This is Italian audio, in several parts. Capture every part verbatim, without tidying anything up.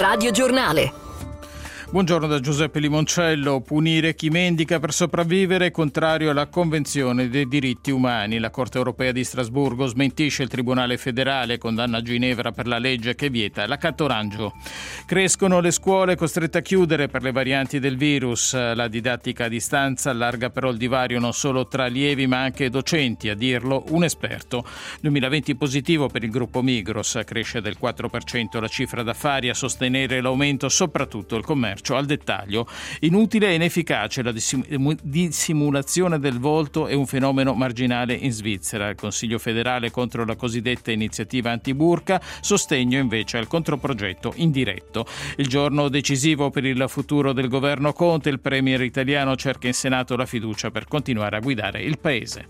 Radio Giornale. Buongiorno da Giuseppe Limoncello. Punire chi mendica per sopravvivere è contrario alla Convenzione dei diritti umani. La Corte europea di Strasburgo smentisce il Tribunale federale e condanna Ginevra per la legge che vieta l'accattonaggio. Crescono le scuole costrette a chiudere per le varianti del virus. La didattica a distanza allarga però il divario non solo tra allievi ma anche docenti, a dirlo un esperto. duemilaventi positivo per il gruppo Migros. Cresce del quattro per cento la cifra d'affari, a sostenere l'aumento soprattutto il commercio al dettaglio. Inutile e inefficace la dissimulazione del volto è un fenomeno marginale in Svizzera. Il Consiglio federale contro la cosiddetta iniziativa anti-burka, sostegno invece al controprogetto indiretto. Il giorno decisivo per il futuro del governo Conte, il premier italiano cerca in Senato la fiducia per continuare a guidare il paese.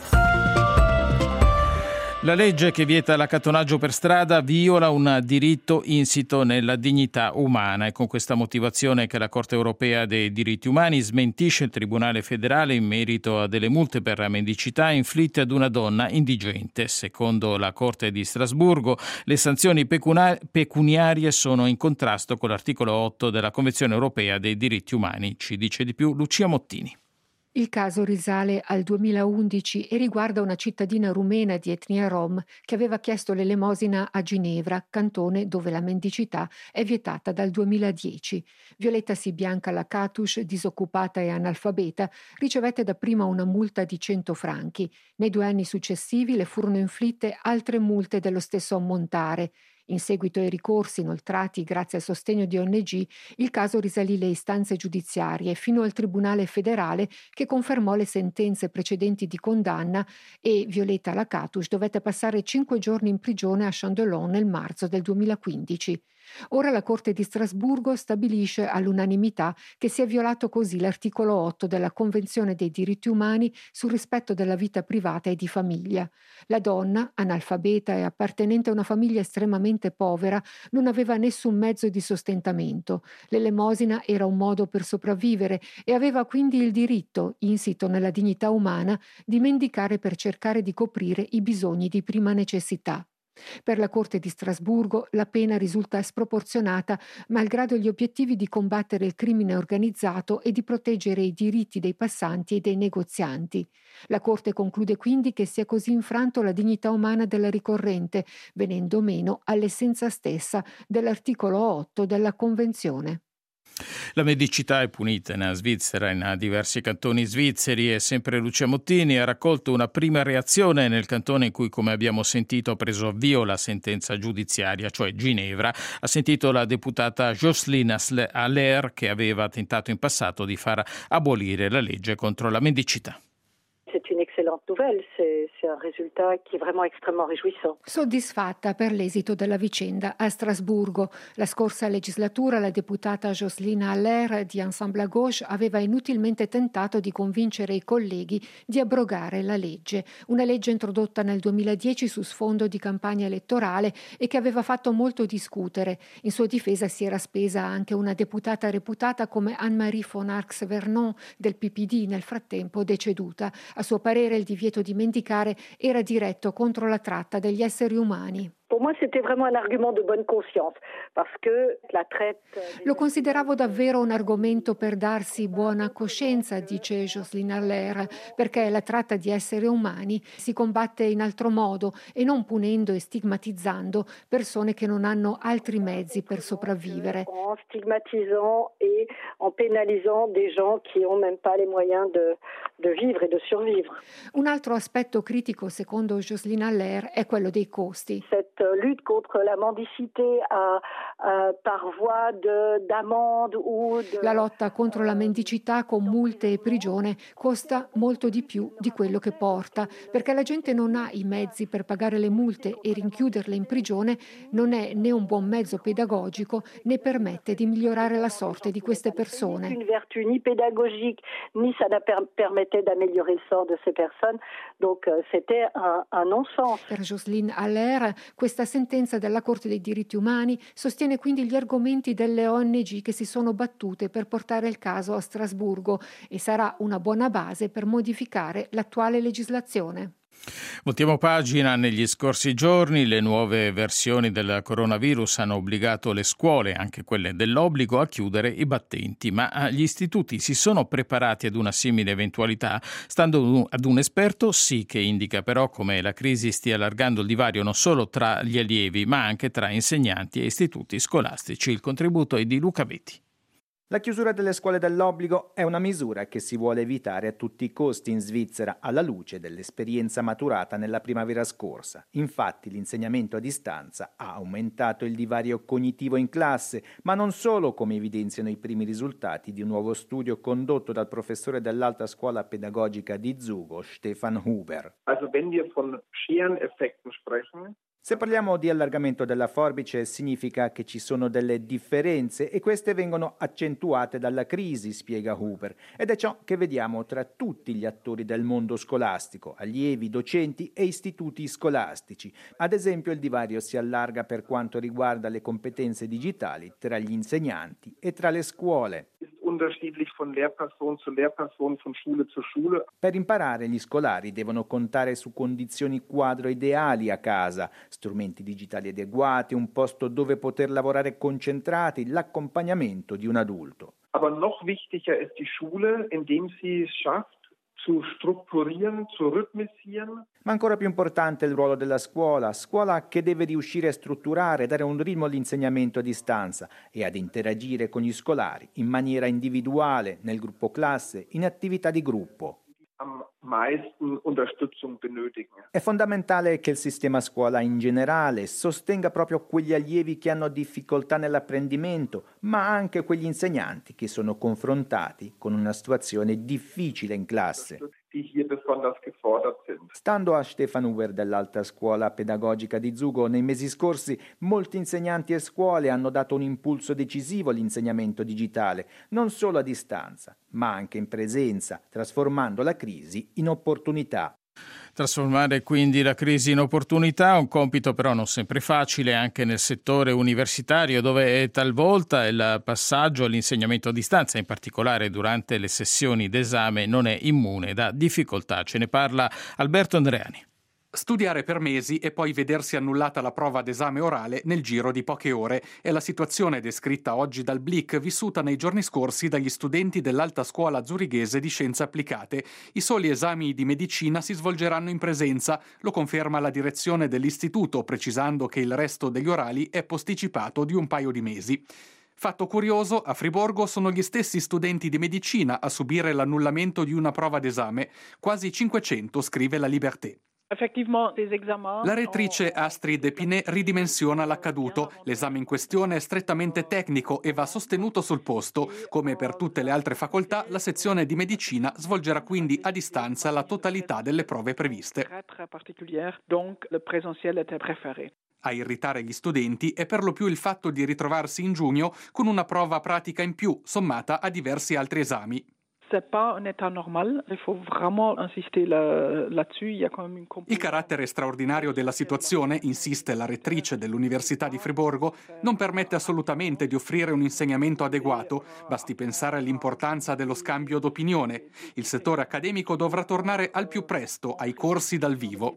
La legge che vieta l'accattonaggio per strada viola un diritto insito nella dignità umana. È con questa motivazione che la Corte europea dei diritti umani smentisce il Tribunale federale in merito a delle multe per mendicità inflitte ad una donna indigente. Secondo la Corte di Strasburgo, le sanzioni pecuniarie sono in contrasto con l'articolo otto della Convenzione europea dei diritti umani. Ci dice di più Lucia Mottini. Il caso risale al duemilaundici e riguarda una cittadina rumena di etnia rom che aveva chiesto l'elemosina a Ginevra, cantone dove la mendicità è vietata dal duemiladieci. Violetta Sibianca Lakatus, disoccupata e analfabeta, ricevette dapprima una multa di cento franchi. Nei due anni successivi le furono inflitte altre multe dello stesso ammontare. In seguito ai ricorsi inoltrati grazie al sostegno di O N G, il caso risalì le istanze giudiziarie fino al Tribunale federale che confermò le sentenze precedenti di condanna e Violetta Lakatus dovette passare cinque giorni in prigione a Chandelon nel marzo del duemilaquindici. Ora la Corte di Strasburgo stabilisce all'unanimità che si è violato così l'articolo otto della Convenzione dei diritti umani sul rispetto della vita privata e di famiglia. La donna, analfabeta e appartenente a una famiglia estremamente povera, non aveva nessun mezzo di sostentamento. L'elemosina era un modo per sopravvivere e aveva quindi il diritto, insito nella dignità umana, di mendicare per cercare di coprire i bisogni di prima necessità. Per la Corte di Strasburgo la pena risulta sproporzionata, malgrado gli obiettivi di combattere il crimine organizzato e di proteggere i diritti dei passanti e dei negozianti. La Corte conclude quindi che si è così infranto la dignità umana della ricorrente, venendo meno all'essenza stessa dell'articolo otto della Convenzione. La mendicità è punita in Svizzera, in diversi cantoni svizzeri, e sempre Lucia Mottini ha raccolto una prima reazione nel cantone in cui, come abbiamo sentito, ha preso avvio la sentenza giudiziaria, cioè Ginevra. Ha sentito la deputata Jocelyne Haller, che aveva tentato in passato di far abolire la legge contro la mendicità. C'est une excellente nouvelle, c'est, c'est un résultat qui est vraiment extrêmement réjouissant. Soddisfatta per l'esito della vicenda a Strasburgo. La scorsa legislatura la deputata Jocelyne Haller di Ensemble à Gauche aveva inutilmente tentato di convincere i colleghi di abrogare la legge, una legge introdotta nel duemiladieci su sfondo di campagna elettorale e che aveva fatto molto discutere. In sua difesa si era spesa anche una deputata reputata come Anne-Marie von Arx-Vernon del P P D, nel frattempo deceduta. A suo parere il divieto di mendicare era diretto contro la tratta degli esseri umani. Pour moi, c'était vraiment un argument de bonne conscience, parce que la traite... Lo consideravo davvero un argomento per darsi buona coscienza, dice Jocelyne Haller, perché la tratta di esseri umani si combatte in altro modo e non punendo e stigmatizzando persone che non hanno altri mezzi per sopravvivere. En stigmatisant et en pénalisant des gens qui n'ont même pas les moyens de, de vivre et de survivre. Un altro aspetto critico, secondo Jocelyne Haller, è quello dei costi. Cette lutte contre la mendicité à, à, par voie de, d'amende ou de... La lotta contro la mendicità con multe e prigione costa molto di più di quello che porta, perché la gente non ha i mezzi per pagare le multe e rinchiuderle in prigione non è né un buon mezzo pedagogico né permette di migliorare la sorte di queste persone. Une vertu ni pédagogique ni ça ne permettait d'améliorer le sort de ces personnes, donc c'était un, un non-sens. Per Jocelyne Haller questa sentenza della Corte dei diritti umani sostiene quindi gli argomenti delle O N G che si sono battute per portare il caso a Strasburgo e sarà una buona base per modificare l'attuale legislazione. Voltiamo pagina. Negli scorsi giorni le nuove versioni del coronavirus hanno obbligato le scuole, anche quelle dell'obbligo, a chiudere i battenti, ma gli istituti si sono preparati ad una simile eventualità. Stando ad un esperto, sì, che indica però come la crisi stia allargando il divario non solo tra gli allievi, ma anche tra insegnanti e istituti scolastici. Il contributo è di Luca Betti. La chiusura delle scuole dell'obbligo è una misura che si vuole evitare a tutti i costi in Svizzera, alla luce dell'esperienza maturata nella primavera scorsa. Infatti l'insegnamento a distanza ha aumentato il divario cognitivo in classe, ma non solo, come evidenziano i primi risultati di un nuovo studio condotto dal professore dell'Alta Scuola Pedagogica di Zugo, Stefan Huber. Also wenn wir von Schereneffekten sprechen, Se parliamo di allargamento della forbice, significa che ci sono delle differenze e queste vengono accentuate dalla crisi, spiega Huber, ed è ciò che vediamo tra tutti gli attori del mondo scolastico, allievi, docenti e istituti scolastici. Ad esempio, il divario si allarga per quanto riguarda le competenze digitali tra gli insegnanti e tra le scuole. unterschiedlich von Lehrperson zu Lehrperson, von Schule zu Schule. Per imparare gli scolari devono contare su condizioni quadro ideali a casa, strumenti digitali adeguati, un posto dove poter lavorare concentrati, l'accompagnamento di un adulto. Aber noch wichtiger ist die Schule, indem sie es schafft, zu strutturieren, zu rhythmisieren. Ma ancora più importante è il ruolo della scuola, scuola che deve riuscire a strutturare, dare un ritmo all'insegnamento a distanza e ad interagire con gli scolari in maniera individuale, nel gruppo classe, in attività di gruppo. Am meisten Unterstützung benötigen. È fondamentale che il sistema scuola in generale sostenga proprio quegli allievi che hanno difficoltà nell'apprendimento, ma anche quegli insegnanti che sono confrontati con una situazione difficile in classe. Die hier besonders gefordert sind. Stando a Stefan Huber dell'Alta Scuola Pedagogica di Zugo, nei mesi scorsi molti insegnanti e scuole hanno dato un impulso decisivo all'insegnamento digitale, non solo a distanza, ma anche in presenza, trasformando la crisi in opportunità. Trasformare quindi la crisi in opportunità, un compito però non sempre facile anche nel settore universitario, dove talvolta il passaggio all'insegnamento a distanza, in particolare durante le sessioni d'esame, non è immune da difficoltà. Ce ne parla Alberto Andreani. Studiare per mesi e poi vedersi annullata la prova d'esame orale nel giro di poche ore è la situazione descritta oggi dal Blick, vissuta nei giorni scorsi dagli studenti dell'Alta Scuola Zurighese di Scienze Applicate. I soli esami di medicina si svolgeranno in presenza, lo conferma la direzione dell'istituto, precisando che il resto degli orali è posticipato di un paio di mesi. Fatto curioso, a Friburgo sono gli stessi studenti di medicina a subire l'annullamento di una prova d'esame, quasi cinquecento, scrive la Liberté. La rettrice Astrid Epinet ridimensiona l'accaduto. L'esame in questione è strettamente tecnico e va sostenuto sul posto. Come per tutte le altre facoltà, la sezione di medicina svolgerà quindi a distanza la totalità delle prove previste. A irritare gli studenti è per lo più il fatto di ritrovarsi in giugno con una prova pratica in più, sommata a diversi altri esami. Il carattere straordinario della situazione, insiste la rettrice dell'Università di Friburgo, non permette assolutamente di offrire un insegnamento adeguato. Basti pensare all'importanza dello scambio d'opinione. Il settore accademico dovrà tornare al più presto ai corsi dal vivo.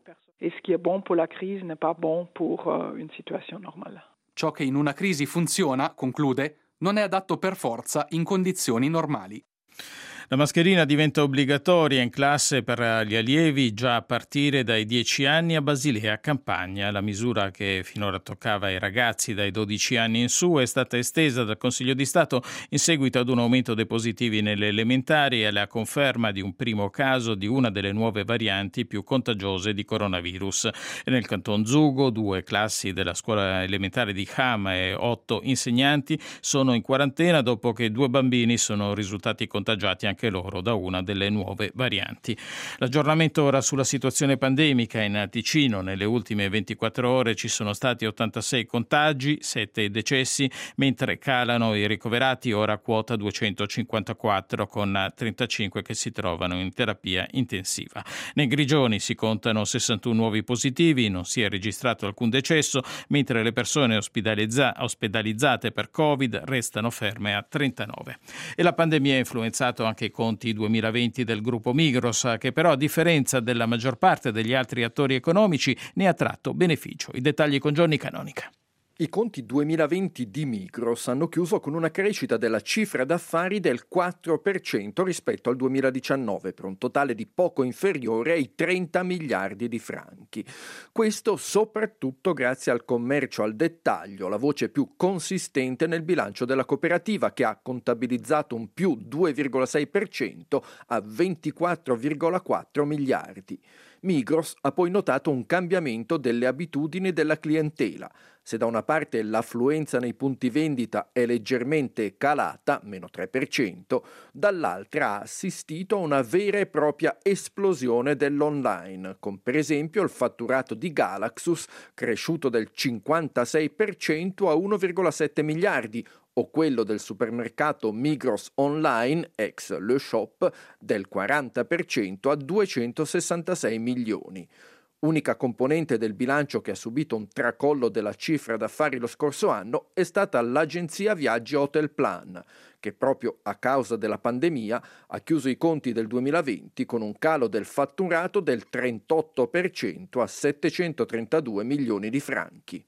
Ciò che in una crisi funziona, conclude, non è adatto per forza in condizioni normali. La mascherina diventa obbligatoria in classe per gli allievi già a partire dai dieci anni a Basilea, Campania. La misura, che finora toccava i ragazzi dai dodici anni in su, è stata estesa dal Consiglio di Stato in seguito ad un aumento dei positivi nelle elementari e alla conferma di un primo caso di una delle nuove varianti più contagiose di coronavirus. E nel canton Zugo, due classi della scuola elementare di Ham e otto insegnanti sono in quarantena dopo che due bambini sono risultati contagiati anche anche loro da una delle nuove varianti. L'aggiornamento ora sulla situazione pandemica in Ticino. Nelle ultime ventiquattro ore ci sono stati ottantasei contagi, sette decessi, mentre calano i ricoverati, ora quota duecentocinquantaquattro, con trentacinque che si trovano in terapia intensiva. Nei Grigioni si contano sessantuno nuovi positivi, non si è registrato alcun decesso, mentre le persone ospedalizza- ospedalizzate per Covid restano ferme a trentanove. E la pandemia ha influenzato anche anche i conti duemilaventi del gruppo Migros, che però a differenza della maggior parte degli altri attori economici ne ha tratto beneficio. I dettagli con Johnny Canonica. I conti duemilaventi di Migros hanno chiuso con una crescita della cifra d'affari del quattro per cento rispetto al duemiladiciannove, per un totale di poco inferiore ai trenta miliardi di franchi. Questo soprattutto grazie al commercio al dettaglio, la voce più consistente nel bilancio della cooperativa, che ha contabilizzato un più due virgola sei per cento a ventiquattro virgola quattro miliardi. Migros ha poi notato un cambiamento delle abitudini della clientela. Se da una parte l'affluenza nei punti vendita è leggermente calata, meno tre per cento, dall'altra ha assistito a una vera e propria esplosione dell'online, con per esempio il fatturato di Galaxus cresciuto del cinquantasei per cento a uno virgola sette miliardi, o quello del supermercato Migros Online, ex Le Shop, del quaranta per cento a duecentosessantasei milioni. Unica componente del bilancio che ha subito un tracollo della cifra d'affari lo scorso anno è stata l'agenzia viaggi Hotelplan, che proprio a causa della pandemia ha chiuso i conti del duemilaventi con un calo del fatturato del trentotto per cento a settecentotrentadue milioni di franchi.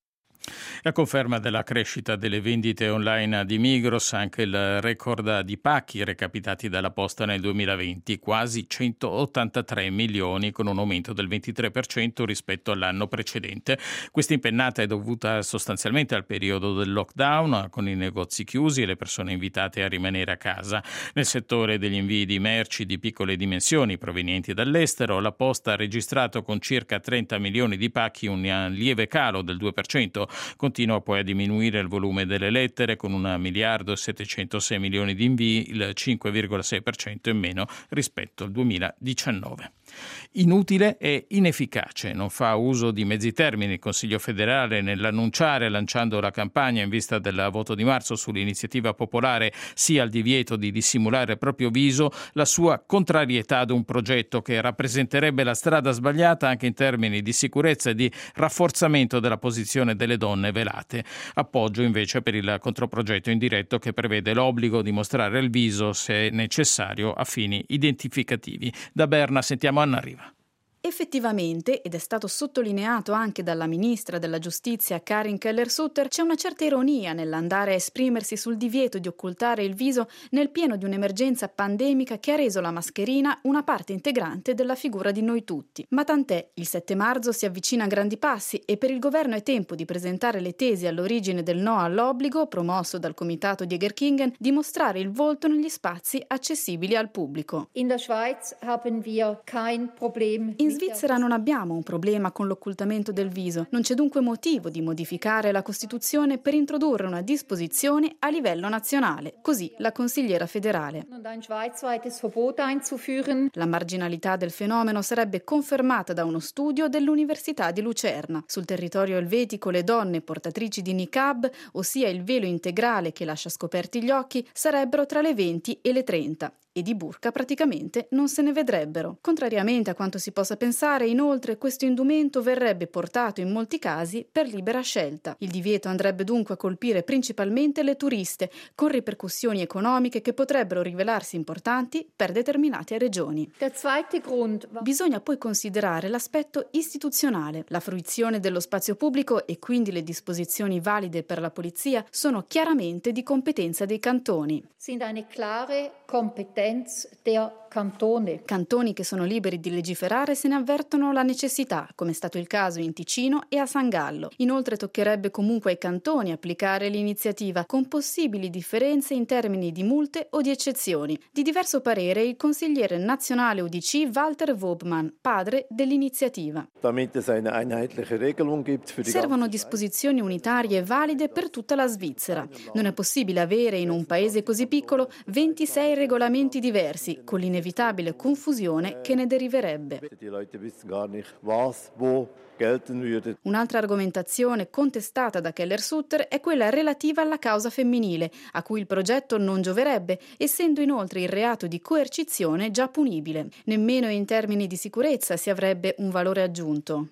A conferma della crescita delle vendite online di Migros, anche il record di pacchi recapitati dalla Posta nel duemilaventi, quasi centottantatré milioni, con un aumento del ventitré per cento rispetto all'anno precedente. Questa impennata è dovuta sostanzialmente al periodo del lockdown, con i negozi chiusi e le persone invitate a rimanere a casa. Nel settore degli invii di merci di piccole dimensioni provenienti dall'estero, la Posta ha registrato con circa trenta milioni di pacchi un lieve calo del due per cento. Continua poi a diminuire il volume delle lettere con un miliardo e settecentosei milioni di invii, il cinque virgola sei per cento in meno rispetto al duemiladiciannove. Inutile e inefficace, non fa uso di mezzi termini il Consiglio federale nell'annunciare, lanciando la campagna in vista del voto di marzo sull'iniziativa popolare sia al divieto di dissimulare il proprio viso, la sua contrarietà ad un progetto che rappresenterebbe la strada sbagliata anche in termini di sicurezza e di rafforzamento della posizione delle donne velate. Appoggio invece per il controprogetto indiretto che prevede l'obbligo di mostrare il viso se necessario a fini identificativi. Da Berna sentiamo Anna Riva. Effettivamente, ed è stato sottolineato anche dalla ministra della Giustizia Karin Keller-Sutter, c'è una certa ironia nell'andare a esprimersi sul divieto di occultare il viso nel pieno di un'emergenza pandemica che ha reso la mascherina una parte integrante della figura di noi tutti. Ma tant'è, il sette marzo si avvicina a grandi passi e per il governo è tempo di presentare le tesi all'origine del no all'obbligo, promosso dal comitato di Egerkingen, di mostrare il volto negli spazi accessibili al pubblico. In der Schweiz haben wir kein Problem. In Svizzera non abbiamo un problema con l'occultamento del viso, non c'è dunque motivo di modificare la Costituzione per introdurre una disposizione a livello nazionale, così la consigliera federale. La marginalità del fenomeno sarebbe confermata da uno studio dell'Università di Lucerna. Sul territorio elvetico le donne portatrici di niqab, ossia il velo integrale che lascia scoperti gli occhi, sarebbero tra le venti e le trenta. E di burka praticamente non se ne vedrebbero. Contrariamente a quanto si possa pensare, inoltre, questo indumento verrebbe portato in molti casi per libera scelta. Il divieto andrebbe dunque a colpire principalmente le turiste, con ripercussioni economiche che potrebbero rivelarsi importanti per determinate regioni. Bisogna poi considerare l'aspetto istituzionale. La fruizione dello spazio pubblico e quindi le disposizioni valide per la polizia sono chiaramente di competenza dei cantoni. Sind eine klare Kompetenz der Cantone. Cantoni che sono liberi di legiferare se ne avvertono la necessità, come è stato il caso in Ticino e a San Gallo. Inoltre toccherebbe comunque ai cantoni applicare l'iniziativa, con possibili differenze in termini di multe o di eccezioni. Di diverso parere il consigliere nazionale U D C Walter Wobmann, padre dell'iniziativa. Servono disposizioni unitarie valide per tutta la Svizzera. Non è possibile avere in un paese così piccolo ventisei regolamenti diversi, con l'inevitabile un'inevitabile confusione che ne deriverebbe. Un'altra argomentazione contestata da Keller-Sutter è quella relativa alla causa femminile, a cui il progetto non gioverebbe, essendo inoltre il reato di coercizione già punibile. Nemmeno in termini di sicurezza si avrebbe un valore aggiunto.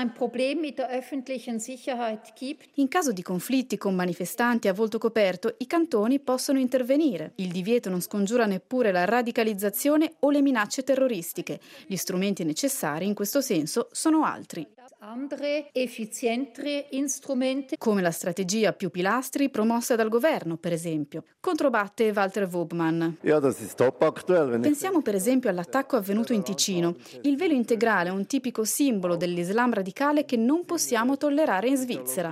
In caso di conflitti con manifestanti a volto coperto, i cantoni possono intervenire. Il divieto non scongiura neppure la radicalizzazione o le minacce terroristiche. Gli strumenti necessari in questo senso sono altri. Come la strategia più pilastri promossa dal governo, per esempio. Controbatte Walter Wobmann. Pensiamo per esempio all'attacco avvenuto in Ticino. Il velo integrale è un tipico simbolo dell'Islam radicale che non possiamo tollerare in Svizzera.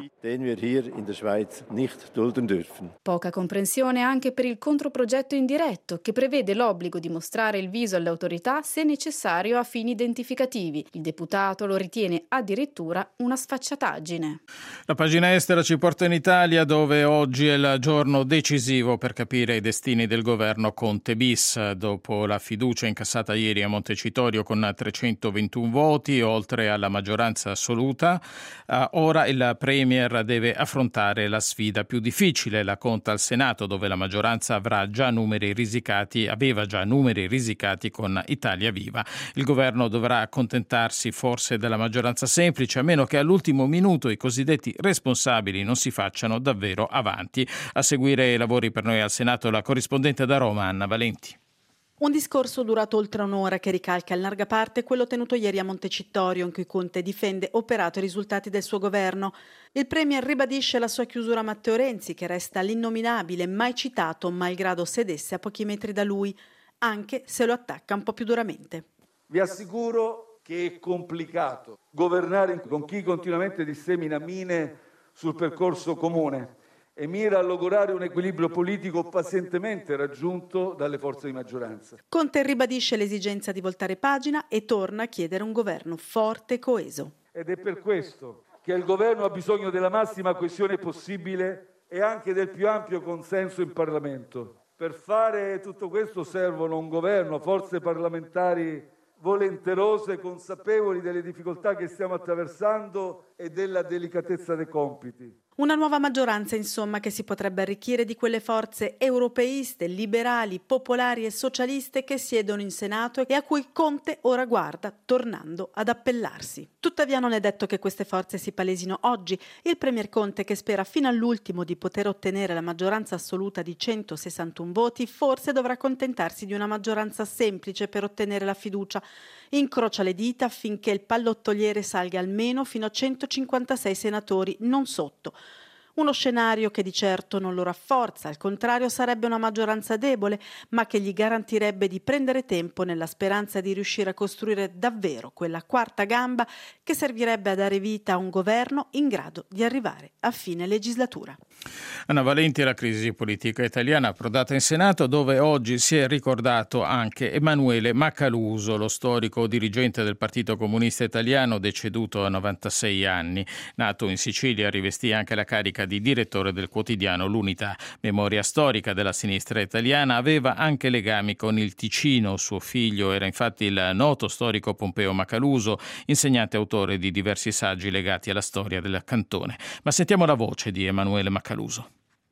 Poca comprensione anche per il controprogetto indiretto, che prevede l'obbligo di mostrare il viso alle autorità se necessario a fini identificativi. Il deputato lo ritiene addirittura una sfacciataggine. La pagina estera ci porta in Italia, dove oggi è il giorno decisivo per capire i destini del governo Conte bis. Dopo la fiducia incassata ieri a Montecitorio con trecentoventuno voti, oltre alla maggioranza assoluta, eh, ora il Premier deve affrontare la sfida più difficile, la conta al Senato, dove la maggioranza avrà già numeri risicati, aveva già numeri risicati con Italia Viva. Il governo dovrà accontentarsi forse della maggioranza semplice, a meno che all'ultimo minuto i cosiddetti responsabili non si facciano davvero avanti. A seguire i lavori per noi al Senato la corrispondente da Roma, Anna Valenti. Un discorso durato oltre un'ora che ricalca in larga parte quello tenuto ieri a Montecitorio, in cui Conte difende operato i risultati del suo governo. Il Premier ribadisce la sua chiusura a Matteo Renzi, che resta l'innominabile, mai citato, malgrado sedesse a pochi metri da lui, anche se lo attacca un po' più duramente. Vi assicuro che è complicato governare con chi continuamente dissemina mine sul percorso comune e mira a logorare un equilibrio politico pazientemente raggiunto dalle forze di maggioranza. Conte ribadisce l'esigenza di voltare pagina e torna a chiedere un governo forte e coeso. Ed è per questo che il governo ha bisogno della massima coesione possibile e anche del più ampio consenso in Parlamento. Per fare tutto questo servono un governo, forze parlamentari volenterose, consapevoli delle difficoltà che stiamo attraversando e della delicatezza dei compiti. Una nuova maggioranza, insomma, che si potrebbe arricchire di quelle forze europeiste, liberali, popolari e socialiste che siedono in Senato e a cui Conte ora guarda, tornando ad appellarsi. Tuttavia non è detto che queste forze si palesino oggi. Il Premier Conte, che spera fino all'ultimo di poter ottenere la maggioranza assoluta di centosessantuno voti, forse dovrà accontentarsi di una maggioranza semplice per ottenere la fiducia. Incrocia le dita affinché il pallottoliere salga almeno fino a centocinquantasei senatori, non sotto. Uno scenario che di certo non lo rafforza, al contrario sarebbe una maggioranza debole, ma che gli garantirebbe di prendere tempo nella speranza di riuscire a costruire davvero quella quarta gamba che servirebbe a dare vita a un governo in grado di arrivare a fine legislatura. Anna Valenti, la crisi politica italiana approdata in Senato, dove oggi si è ricordato anche Emanuele Macaluso, lo storico dirigente del Partito Comunista Italiano, deceduto a novantasei anni. Nato in Sicilia, rivestì anche la carica di direttore del quotidiano L'Unità. Memoria storica della sinistra italiana, aveva anche legami con il Ticino. Suo figlio era infatti il noto storico Pompeo Macaluso, insegnante e autore di diversi saggi legati alla storia del cantone. Ma sentiamo la voce di Emanuele Macaluso.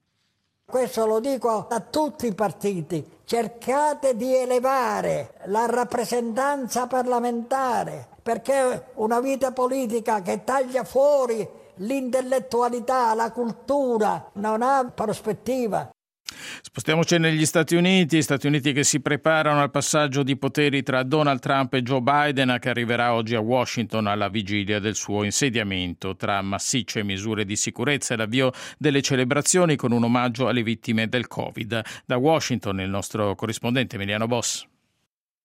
Questo lo dico a tutti i partiti: cercate di elevare la rappresentanza parlamentare, perché una vita politica che taglia fuori l'intellettualità, la cultura, non ha prospettiva. Spostiamoci negli Stati Uniti, Stati Uniti che si preparano al passaggio di poteri tra Donald Trump e Joe Biden, che arriverà oggi a Washington alla vigilia del suo insediamento, tra massicce misure di sicurezza e l'avvio delle celebrazioni con un omaggio alle vittime del Covid. Da Washington il nostro corrispondente Emiliano Boss.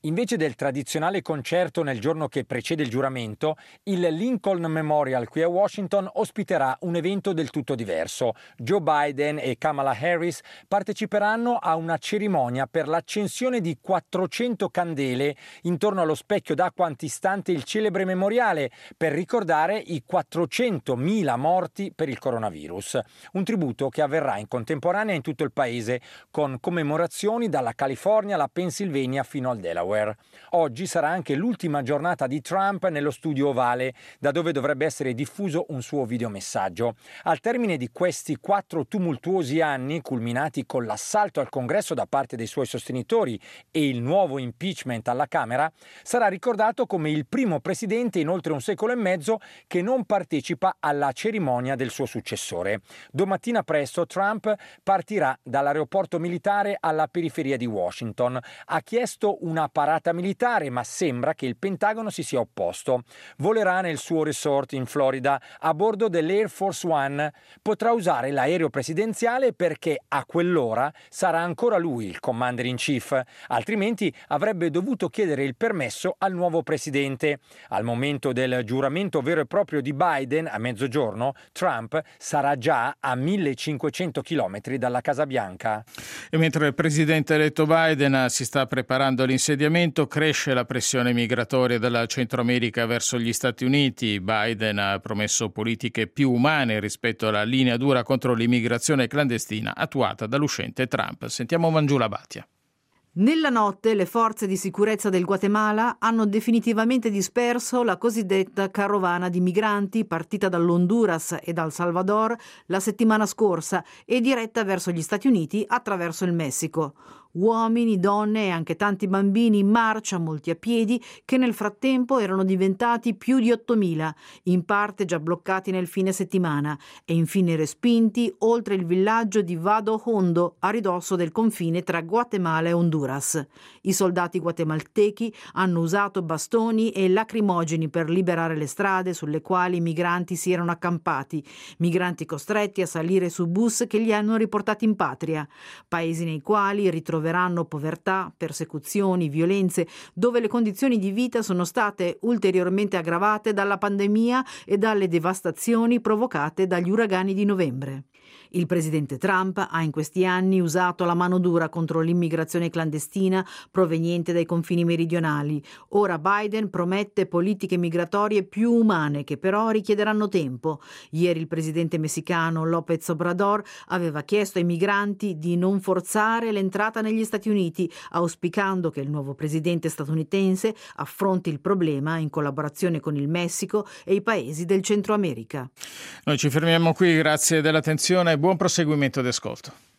Invece del tradizionale concerto nel giorno che precede il giuramento, il Lincoln Memorial qui a Washington ospiterà un evento del tutto diverso. Joe Biden e Kamala Harris parteciperanno a una cerimonia per l'accensione di quattrocento candele intorno allo specchio d'acqua antistante il celebre memoriale per ricordare i quattrocentomila morti per il coronavirus. Un tributo che avverrà in contemporanea in tutto il paese, con commemorazioni dalla California alla Pennsylvania fino al Delaware. Oggi sarà anche l'ultima giornata di Trump nello studio ovale, da dove dovrebbe essere diffuso un suo videomessaggio. Al termine di questi quattro tumultuosi anni, culminati con l'assalto al Congresso da parte dei suoi sostenitori e il nuovo impeachment alla Camera, sarà ricordato come il primo presidente in oltre un secolo e mezzo che non partecipa alla cerimonia del suo successore. Domattina presto Trump partirà dall'aeroporto militare alla periferia di Washington. Ha chiesto una parata militare, ma sembra che il Pentagono si sia opposto. Volerà nel suo resort in Florida a bordo dell'Air Force One. Potrà usare l'aereo presidenziale perché a quell'ora sarà ancora lui il commander in chief, altrimenti avrebbe dovuto chiedere il permesso al nuovo presidente. Al momento del giuramento vero e proprio di Biden, a mezzogiorno, Trump sarà già a millecinquecento chilometri dalla Casa Bianca. E mentre il presidente eletto Biden si sta preparando all'insediamento, cresce la pressione migratoria dalla Centro America verso gli Stati Uniti. Biden ha promesso politiche più umane rispetto alla linea dura contro l'immigrazione clandestina attuata dall'uscente Trump. Sentiamo Mangiula Bhatia. Nella notte le forze di sicurezza del Guatemala hanno definitivamente disperso la cosiddetta carovana di migranti partita dall'Honduras e dal Salvador la settimana scorsa e diretta verso gli Stati Uniti attraverso il Messico. Uomini, donne e anche tanti bambini in marcia, molti a piedi, che nel frattempo erano diventati più di ottomila, in parte già bloccati nel fine settimana e infine respinti oltre il villaggio di Vado Hondo, a ridosso del confine tra Guatemala e Honduras. I soldati guatemaltechi hanno usato bastoni e lacrimogeni per liberare le strade sulle quali i migranti si erano accampati, migranti costretti a salire su bus che li hanno riportati in patria, paesi nei quali ritroveranno povertà, persecuzioni, violenze, dove le condizioni di vita sono state ulteriormente aggravate dalla pandemia e dalle devastazioni provocate dagli uragani di novembre. Il presidente Trump ha in questi anni usato la mano dura contro l'immigrazione clandestina proveniente dai confini meridionali. Ora Biden promette politiche migratorie più umane che però richiederanno tempo. Ieri il presidente messicano López Obrador aveva chiesto ai migranti di non forzare l'entrata negli Stati Uniti, auspicando che il nuovo presidente statunitense affronti il problema in collaborazione con il Messico e i paesi del Centro America. Noi ci fermiamo qui, grazie dell'attenzione e buon proseguimento di ascolto.